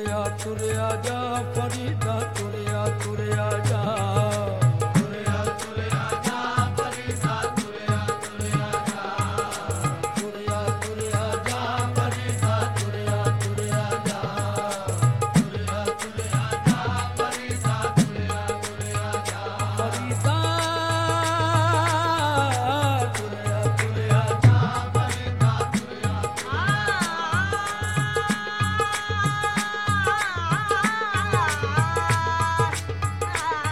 ਤੁਰਿਆ ਤੁਰਿਆ ਜਾ ਫਰੀਦਾ ਤੁਰਿਆ ਤੁਰਿਆ ਜਾ ਤੁਰਿਆ ਤੁਰਿਆ ਜਾ ਫਰੀਦਾ ਤੁਰਿਆ ਤੁਰਿਆ ਜਾ ਤੁਰਿਆ ਤੁਰਿਆ ਜਾ ਫਰੀਦਾ ਤੁਰਿਆ ਤੁਰਿਆ ਜਾ ਤੁਰਿਆ ਤੁਰਿਆ ਜਾ ਫਰੀਦਾ ਤੁਰਿਆ ਤੁਰਿਆ ਜਾ ਫਰੀਦਾ ਤੁਰਿਆ ਤੁਰਿਆ ਜਾ ਫਰੀਦਾ ਤੁਰਿਆ ਆ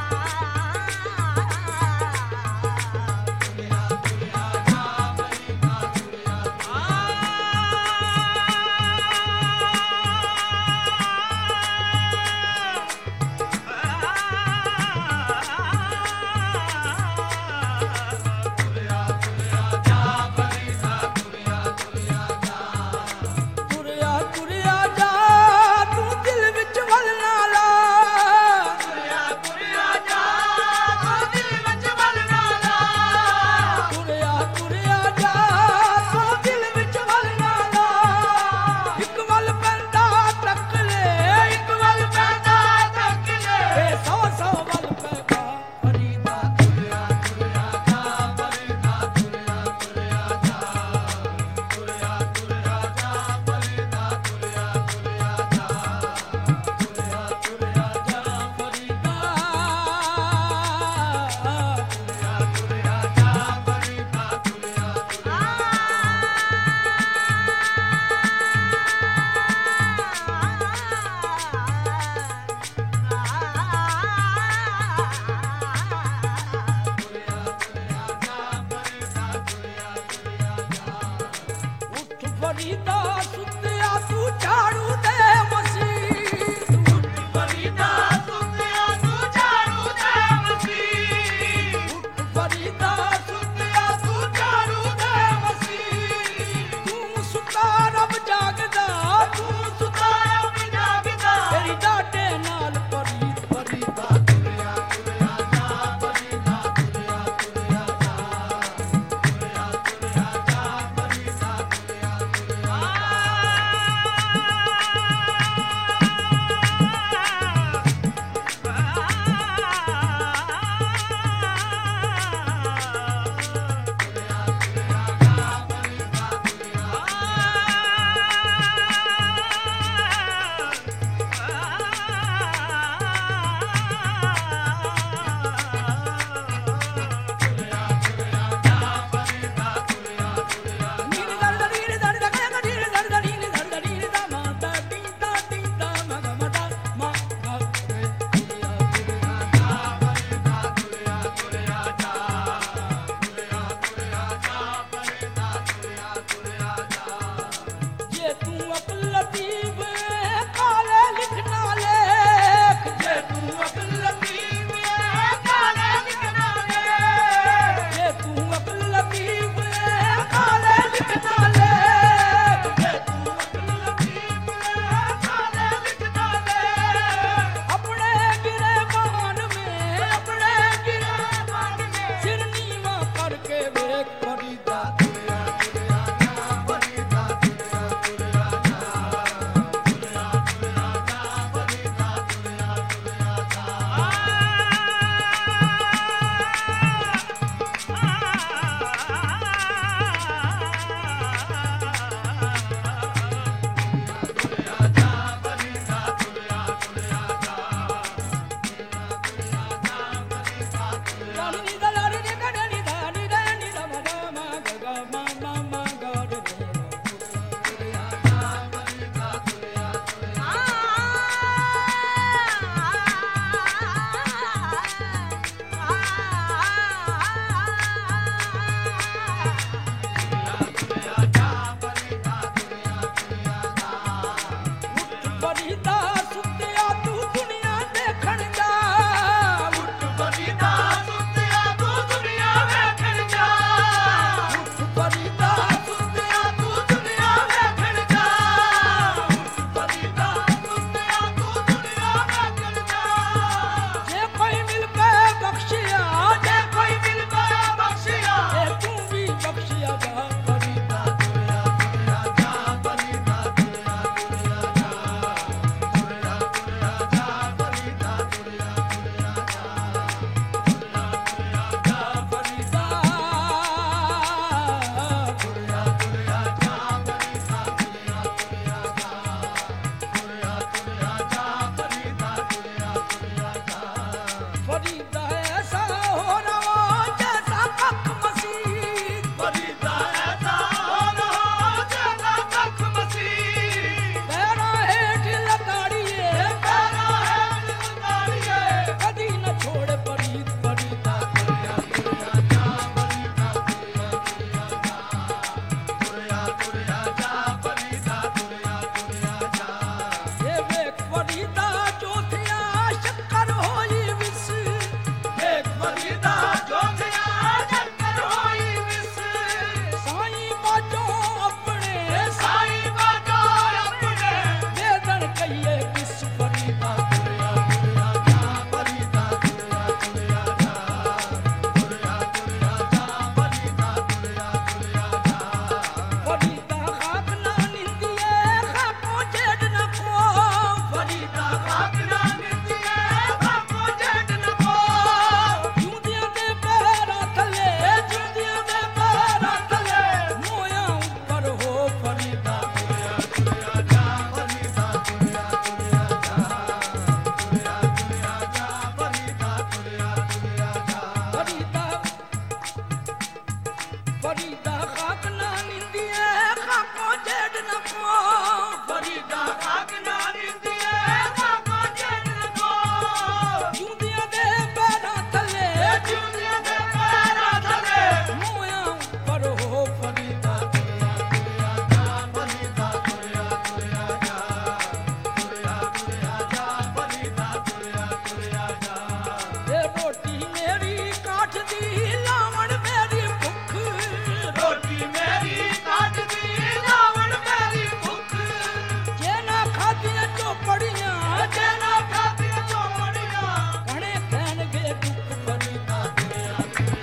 ਚੋਪੜੀਆਂ ਜੈਨਾ ਖਾਤੀਆਂ ਚੋਪੜੀਆਂ ਘਣੇ ਕਹਿਣਗੇ ਦੁੱਖ ਫਰੀਦਾ ਤੁਰਿਆ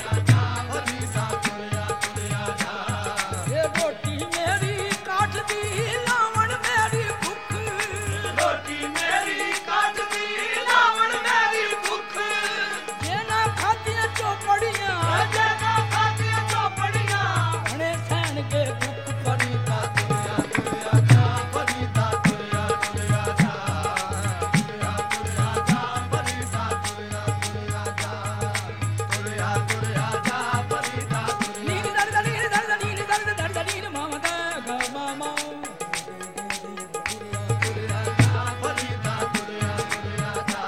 ਜਾ ਇਹ ਰੋਟੀ ਮੇਰੀ ਕਾਠ ਦੀ ਲਾਵਣ ਮੇਰੀ ਭੁੱਖ ਰੋਟੀ ਮੇਰੀ ਕਾਠ ਦੀ ਲਾਵਣ ਮੇਰੀ ਭੁੱਖ ਜੇ ਨਾ ਖਾਧੀਆਂ ਚੋਪੜੀਆਂ ਜੈਨਾ ਖਾਤੀਆਂ ਚੋਪੜੀਆਂ ਘਣੇ ਸਹਿਣਗੇ ਦੁੱਖ ਫਰੀਦਾ ਤੁਰਿਆ ਜਾ ਫਰੀਦਾ ਤੁਰਿਆ ਜਾ ਫਰੀਦਾ ਤੁਰਿਆ ਜਾ ਨੀਲ ਦਰਦ ਨੀਲ ਦਰਦ ਨੀਲ ਦਰਦ ਦਰਦ ਨੀਲ ਮਾਮਾ ਦਾ ਗਾ ਮਾਮਾ ਫਰੀਦਾ ਤੁਰਿਆ ਜਾ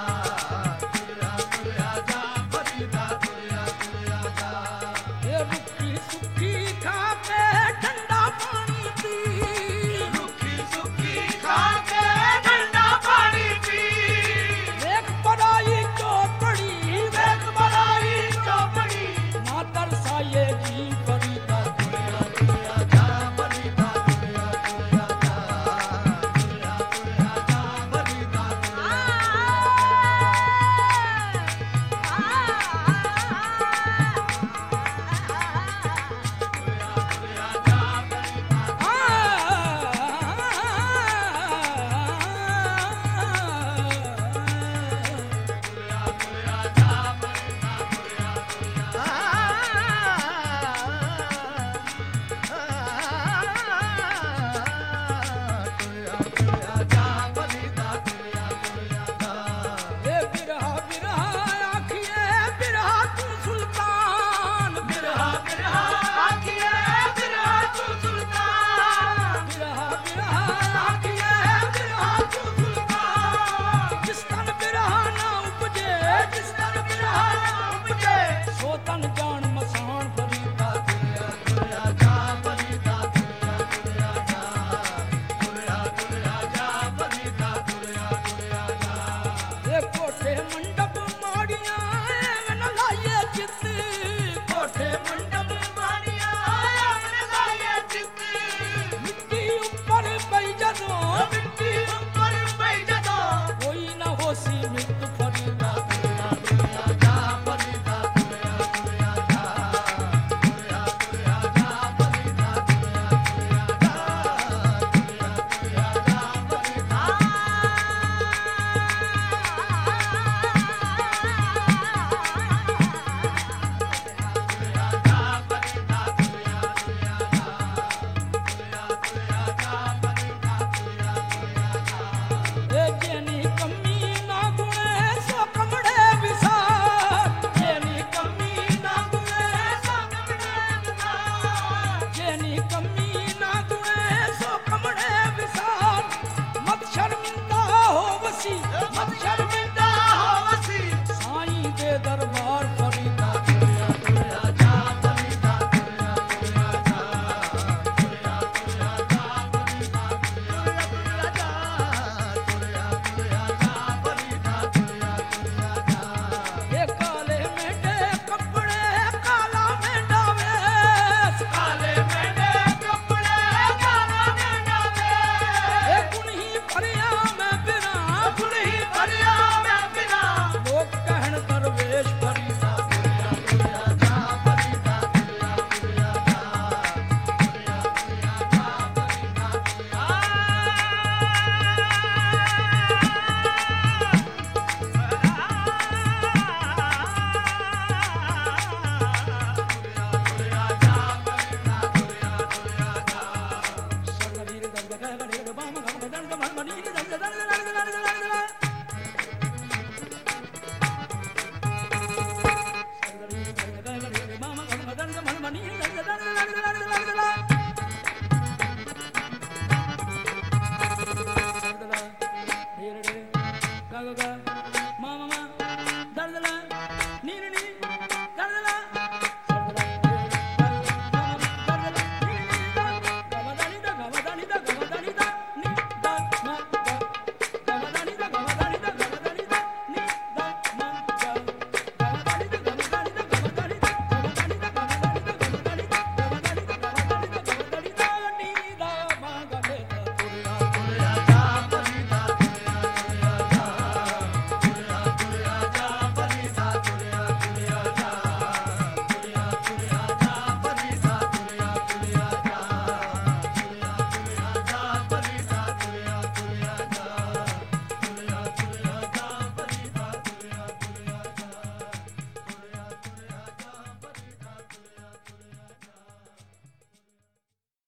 ਇਹ ਰੁੱਖੀ ਸੁੱਕੀ ਖਾ ਕੇ ਠੰਡਾ ਪਾਣੀ ਪੀ ਰੁੱਖੀ ਸੁੱਕੀ ਖਾ ਕੇ ਠੰਡਾ ਪਾਣੀ ਪੀ ਵੇਖ ਪਰਾਈ ਚੋਪੜੀ ਵੇਖ ਬਲਾਈ ਚੋਪੜੀ ਨਾ ਤਰਸਾਏ ਜੀ ਫਰੀਦਾ ਤੁਰਿਆ ਜਾ ਫਰੀਦਾ ਤੁਰਿਆ ਜਾ ਫਰੀਦਾ ਇਹ ਬਿਰਹਾ ਬਿਰਹਾ ਆਖੀਏ ਬਿਰਹਾ ਤੂੰ ਸੁਲਤਾਨ ਬਿਰਹਾ ਬਿਰਹਾ ਆਖੀਏ ਬਿਰਹਾ ਤੂੰ ਸੁਲਤਾਨ ਬਿਰਹਾ ਬਿਰਹਾ ਆਖੀਏ ਬਿਰਹਾ ਤੂੰ ਸੁਲਤਾਨ ਜਿਸ ਤਨ ਬਿਰਹਾ ਨਾ ਉਪਜੇ ਜਿਸ ਤਨ ਬਿਰਹਾ ਨਾ ਉਪਜੇ ਸੋ ਤਨ ਜਾਣ ਮਸਾਨ ਫਰੀਦਾ ਤੁਰਿਆ ਜਾ ਫਰੀਦਾ ਤੁਰਿਆ ਜਾ ਫਰੀਦਾ ਤੁਰਿਆ ਜਾ ਇਹ ਕੋਠੇ ਮੰਡਪ ਮਾੜੀਆਂ ਐਵੇਂ ਨਾ ਲਾਈਏ ਚਿੱਤ ਕੋਠੇ ਮੰਡਪ ਮਾੜੀਆਂ ਆਵਣ ਲਾਏ ਚਿੱਤ ਮਿੱਟੀ ਉੱਪਰ ਪਈ ਜਦੋਂ ਮਿੱਟੀ ਉੱਪਰ ਪਈ ਜਦੋਂ ਕੋਈ ਨਾ ਹੋਸੀ ਮਿੱਤ ਫਰੀਦਾ ਜਾ ਫਰੀਦਾ ਤੁਰਿਆ ਜਾ ਫਰੀਦਾ ਤੁਰਿਆ ਜਾ ਫਰੀਦਾ ਇਹ ਜੇਨੀ ਕੰਮੀ ਨਾ ਗੁਣੇ ਸੋ ਕਮੜੇ ਵਿਸਾਰ ਜੇਨੀ ਕੰਮੀ ਨਾ ਗੁਣੇ ਸੋ ਕਮੜੇ ਵਿਸਾਰ ਜੇਨੀ ਕੰਮੀ ਨਾ ਗੁਣੇ ਸੋ ਕਮੜੇ ਵਿਸਾਰ ਮਤ ਸ਼ਰਮਿੰਦਾ ਹੋਵਸੀ ਮਤ ਸ਼ਰਮਿੰਦਾ ਹੋਵਸੀ ਸਾਈਂ ਦੇ ਦਰਬਾਰ ਫਰੀਦਾ ਜਾ ਫਰੀਦਾ ਤੁਰਿਆ ਇਹ ਕਾਲੇ ਮੇਢੇ ਕੱਪੜੇ ਕਾਲਾ ਮੇਢਾ ਵੇਸ ਕਾਲੇ ਮੈਂਡੇ ਕੱਪੜੇ ਕਾਲਾ ਮੈਂਡਾ ਵੇ ਇਹ ਕੁਣੀ ਭਰਿਆ ਮੈਂ ਬਿਨਾ ਕੁੜੀ ਭਰਿਆ ਮੈਂ ਬਿਨਾ ਲੋਕ ਕਹਿਣ ਦਰਵੇਸ਼ ਫਰੀਦਾ ਜਾ ਫਰੀਦਾ ਸਰਗਰੀਰ ਦਰਦ ਕਹਿ ਗੜੇ ਬਾਮ ਗਮ ਦਰਦ ਮਨ ਮਨੀ ਦਰਦ ਦਰਦ ਦਰਦ ਦਰਦ ਸਰਗਰੀਰ ਦਰਦ ਕਹਿ ਗੜੇ ਬਾਮ ਗਮ ਦਰਦ ਮਨ ਮਨੀ